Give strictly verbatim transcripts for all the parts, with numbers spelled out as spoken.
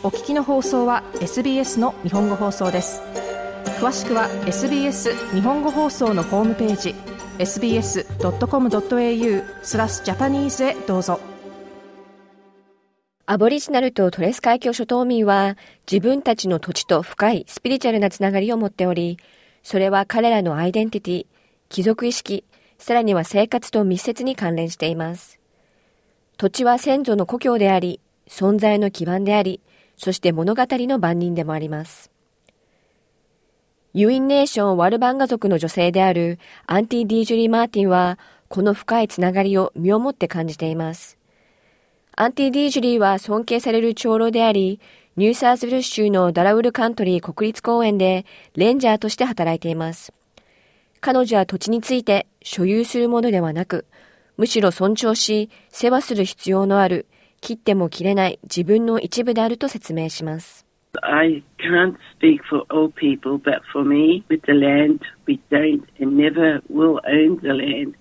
お聞きの放送は エスビーエス の日本語放送です。詳しくは エスビーエス 日本語放送のホームページ エスビーエスドットコムドットエーユー スラスジャパニーズへどうぞ。 アボリジナルとトレス海峡諸島民は自分たちの土地と深いスピリチュアルなつながりを持っており、それは彼らのアイデンティティ、帰属意識、さらには生活と密接に関連しています。土地は先祖の故郷であり、存在の基盤であり、そして物語の番人でもあります。ユインネーション・ワルバンガ族の女性であるアンティ・ディージュリー・マーティンは、この深いつながりを身をもって感じています。アンティ・ディージュリーは尊敬される長老であり、ニューサウスウェルス州のダラウルカントリー国立公園でレンジャーとして働いています。彼女は土地について所有するものではなく、むしろ尊重し、世話する必要のある、切っても切れない自分の一部であると説明します。 I can't speak for all people, but for me, with the land, we don't and never will own the land.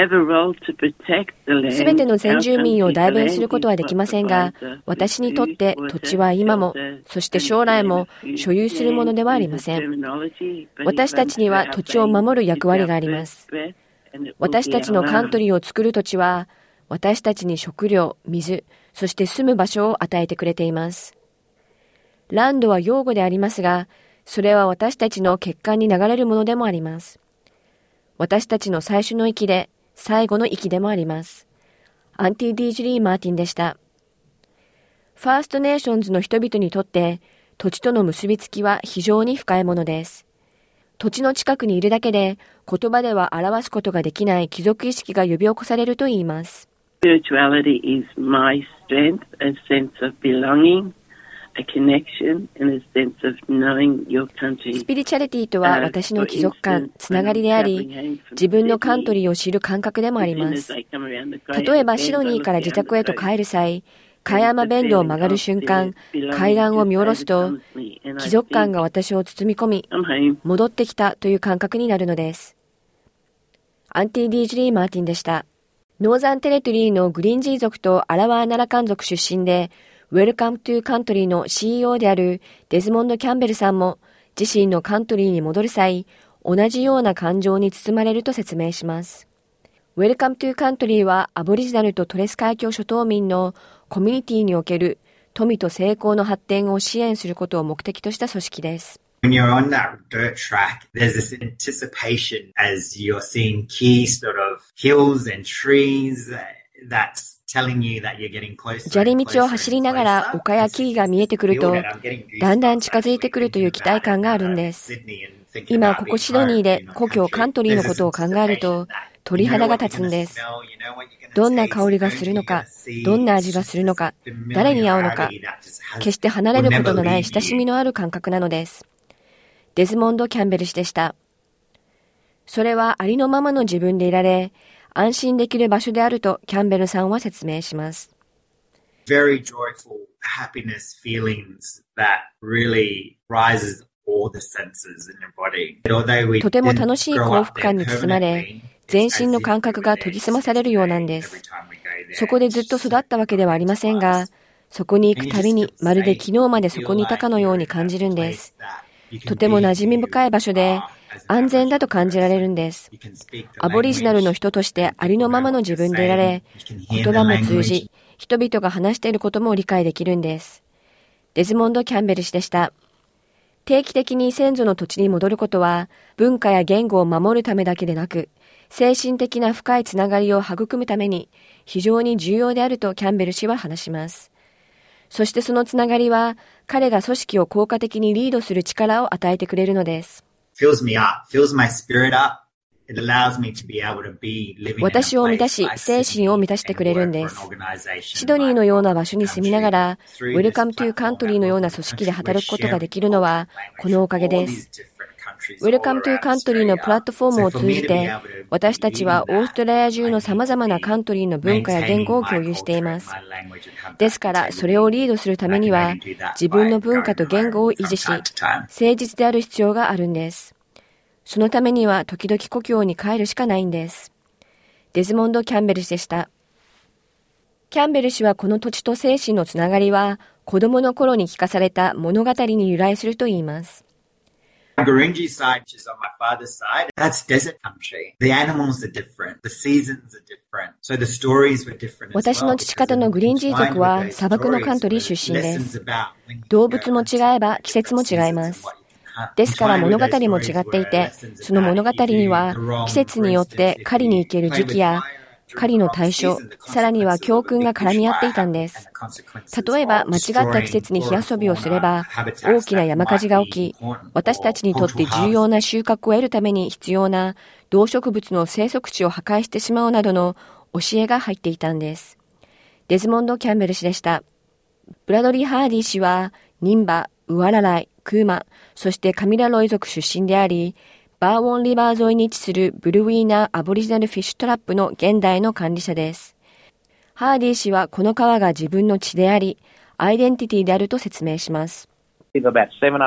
すべての先住民を代弁することはできませんが、私にとって土地は今も、そして将来も所有するものではありません。私たちには土地を守る役割があります。私たちのカントリーを作る土地は、私たちに食料、水、そして住む場所を与えてくれています。ランドは用語でありますが、それは私たちの血管に流れるものでもあります。私たちの最初の息で、最後の息でもあります。アンティ・ディージュリー・マーティンでした。ファーストネーションズの人々にとって、土地との結びつきは非常に深いものです。土地の近くにいるだけで、言葉では表すことができない帰属意識が呼び起こされると言います。 Spirituality is my strength, a sense of belonging.A connection and a sense of knowing your country. スピリチュアリティとは私の帰属感、つながりであり、自分のカントリーを知る感覚でもあります。例えばシドニーから自宅へと帰る際、カヤマベンドを曲がる瞬間、海岸を見下ろすと、帰属感が私を包み込み、戻ってきたという感覚になるのです。アンティ・ディージュリー・マーティンでした。ノーザンテレトリーのグリンジー族とアラワーナラカン族出身で、ウェルカムトゥカントリーの シーイーオー であるデズモンド・キャンベルさんも自身のカントリーに戻る際、同じような感情に包まれると説明します。ウェルカムトゥカントリーはアボリジナルとトレス海峡諸島民のコミュニティにおける富と成功の発展を支援することを目的とした組織です。 When you're on that dirt track, there's this anticipation as you're seeing key sort of hills and trees that's砂利道を走りながら丘や木々が見えてくると、だんだん近づいてくるという期待感があるんです。今ここシドニーで故郷カントリーのことを考えると、鳥肌が立つんです。どんな香りがするのか、どんな味がするのか、誰に合うのか、決して離れることのない親しみのある感覚なのです。デズモンド・キャンベル氏でした。それはありのままの自分でいられ、安心できる場所であるとキャンベルさんは説明します。 Very joyful happiness feelings that really rises all the senses in your body. とても楽しい幸福感に包まれ、全身の感覚が研ぎ澄まされるようなんです。そこでずっと育ったわけではありませんが、そこに行くたびにまるで昨日までそこにいたかのように感じるんです。とても馴染み深い場所で、安全だと感じられるんです。アボリジナルの人としてありのままの自分でいられ、言葉も通じ、人々が話していることも理解できるんです。デズモンド・キャンベル氏でした。定期的に先祖の土地に戻ることは、文化や言語を守るためだけでなく、精神的な深いつながりを育むために非常に重要であるとキャンベル氏は話します。そしてそのつながりは、彼が組織を効果的にリードする力を与えてくれるのです。私を満たし、精神を満たしてくれるんです。シドニーのような場所に住みながら、ウェルカムトゥカントリーのような組織で働くことができるのは、このおかげです。ウェルカムトゥカントリーのプラットフォームを通じて、私たちはオーストラリア中の様々なカントリーの文化や言語を共有しています。ですから、それをリードするためには、自分の文化と言語を維持し、誠実である必要があるんです。そのためには時々故郷に帰るしかないんです。デズモンド・キャンベル氏でした。 キャンベル氏はこの土地と精神のつながりは子供の頃に聞かされた物語に由来するといいます。 Gurindji side, which is on my father's side, that's desert country. The animals are different. The seasons are different. So the stories were different as well. 私の父方のグリンジー族は砂漠のカントリー出身です。動物も違えば季節も違います。ですから物語も違っていて、その物語には季節によって狩りに行ける時期や狩りの対象、さらには教訓が絡み合っていたんです。例えば間違った季節に火遊びをすれば大きな山火事が起き、私たちにとって重要な収穫を得るために必要な動植物の生息地を破壊してしまうなどの教えが入っていたんです。デズモンド・キャンベル氏でした。ブラドリー・ハーディ氏はニンバ、ウアラライ、クーマ、そしてカミラロイ族出身であり、バーウォンリバー沿いに位置するブルウィーナ・アボリジナルフィッシュトラップの現代の管理者です。ハーディ氏はこの川が自分の血であり、アイデンティティであると説明します。私はフィ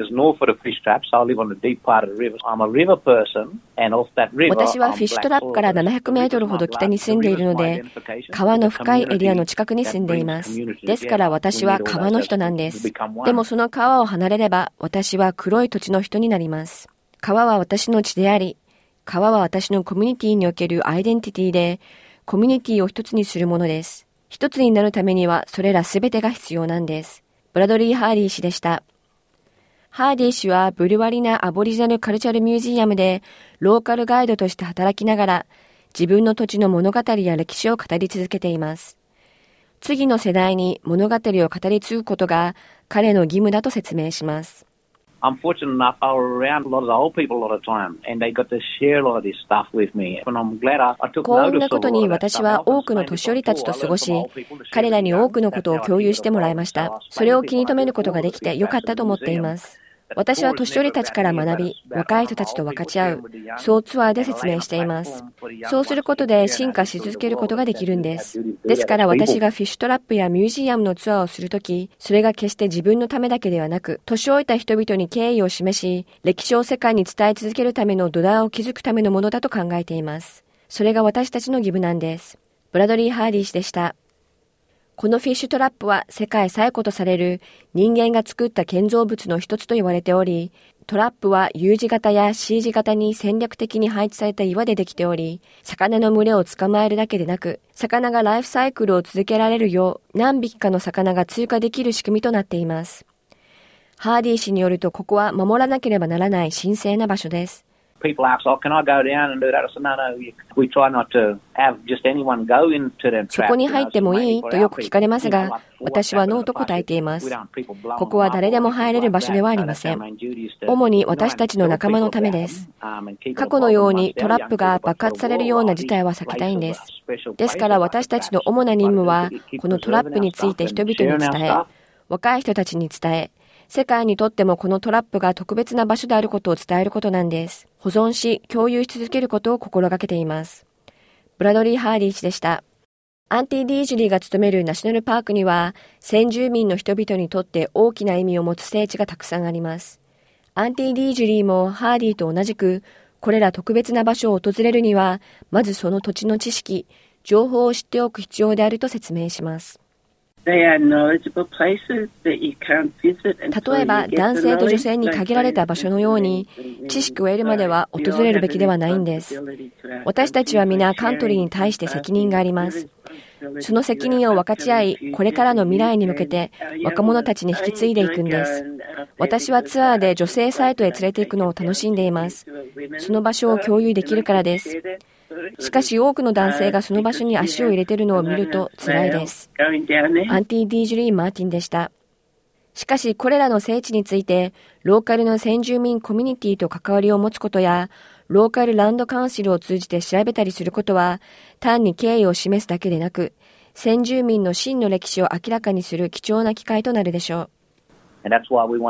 ッシュトラップからななひゃくメートルほど北に住んでいるので、川の深いエリアの近くに住んでいます。ですから私は川の人なんです。でもその川を離れれば、私は黒い土地の人になります。川は私の血であり、川は私のコミュニティにおけるアイデンティティで、コミュニティを一つにするものです。一つになるためにはそれらすべてが必要なんです。ブラドリー・ハーディ氏でした。ハーディ氏はブルワリナ・アボリジナル・カルチャル・ミュージアムでローカルガイドとして働きながら自分の土地の物語や歴史を語り続けています。次の世代に物語を語り継ぐことが彼の義務だと説明します。I'm fortunate enough, I was around a lot of the old people a lot of time, and they got to share a lot of this stuff with me. And I'm glad I, I took notice of all of that stuff. 幸運なことに私は多くの年寄りたちと過ごし、彼らに多くのことを共有してもらいました。それを気に留めることができてよかったと思っています。私は年寄りたちから学び、若い人たちと分かち合う、そうツアーで説明しています。そうすることで進化し続けることができるんです。ですから私がフィッシュトラップやミュージアムのツアーをするとき、それが決して自分のためだけではなく、年老いた人々に敬意を示し、歴史を世界に伝え続けるための土台を築くためのものだと考えています。それが私たちの義務なんです。ブラドリー・ハーディ氏でした。このフィッシュトラップは世界最古とされる人間が作った建造物の一つと言われており、トラップは U 字型や C 字型に戦略的に配置された岩でできており、魚の群れを捕まえるだけでなく、魚がライフサイクルを続けられるよう何匹かの魚が通過できる仕組みとなっています。ハーディ氏によるとここは守らなければならない神聖な場所です。People ask, oh, can I go down and do that? I said, no, no, we try not to have just anyone go into them traps. そこに入ってもいいとよく聞かれますが、私はノーと答えています。ここは誰でも入れる場所ではありません。主に私たちの仲間のためです。過去のようにトラップが爆発されるような事態は避けたいんです。ですから私たちの主な任務は、このトラップについて人々に伝え、若い人たちに伝え、世界にとってもこのトラップが特別な場所であることを伝えることなんです。保存し、共有し続けることを心がけています。ブラドリー・ハーディ氏でした。アンティ・ディージュリーが務めるナショナルパークには、先住民の人々にとって大きな意味を持つ聖地がたくさんあります。アンティ・ディージュリーもハーディと同じく、これら特別な場所を訪れるには、まずその土地の知識、情報を知っておく必要であると説明します。例えば男性と女性に限られた場所のように知識を得るまでは訪れるべきではないんです。私たちは皆カントリーに対して責任があります。その責任を分かち合い、これからの未来に向けて若者たちに引き継いでいくんです。私はツアーで女性サイトへ連れて行くのを楽しんでいます。その場所を共有できるからです。しかし多くの男性がその場所に足を入れているのを見ると辛いです。アンティ・ディージュリー・マーティンでした。しかしこれらの聖地についてローカルの先住民コミュニティと関わりを持つことやローカルランドカウンシルを通じて調べたりすることは単に敬意を示すだけでなく先住民の真の歴史を明らかにする貴重な機会となるでしょう。だ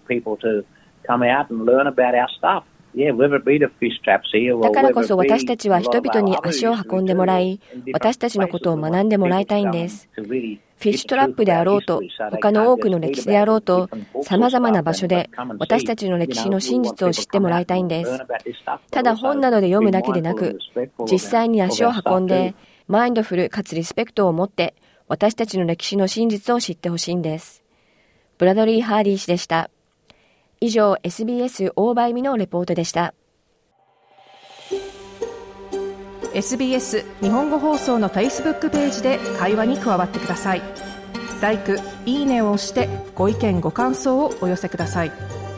からこそ私たちは人々に足を運んでもらい、私たちのことを学んでもらいたいんです。フィッシュトラップであろうと、他の多くの歴史であろうと、様々な場所で私たちの歴史の真実を知ってもらいたいんです。ただ本などで読むだけでなく、実際に足を運んで、マインドフルかつリスペクトを持って、 私たちの歴史の真実を知ってほしいんです。ブラドリー・ハーディ氏でした。以上、エスビーエス 大場意味のレポートでした。 エスビーエス 日本語放送の Facebook ページで会話に加わってください。ライク、いいねを押してご意見ご感想をお寄せください。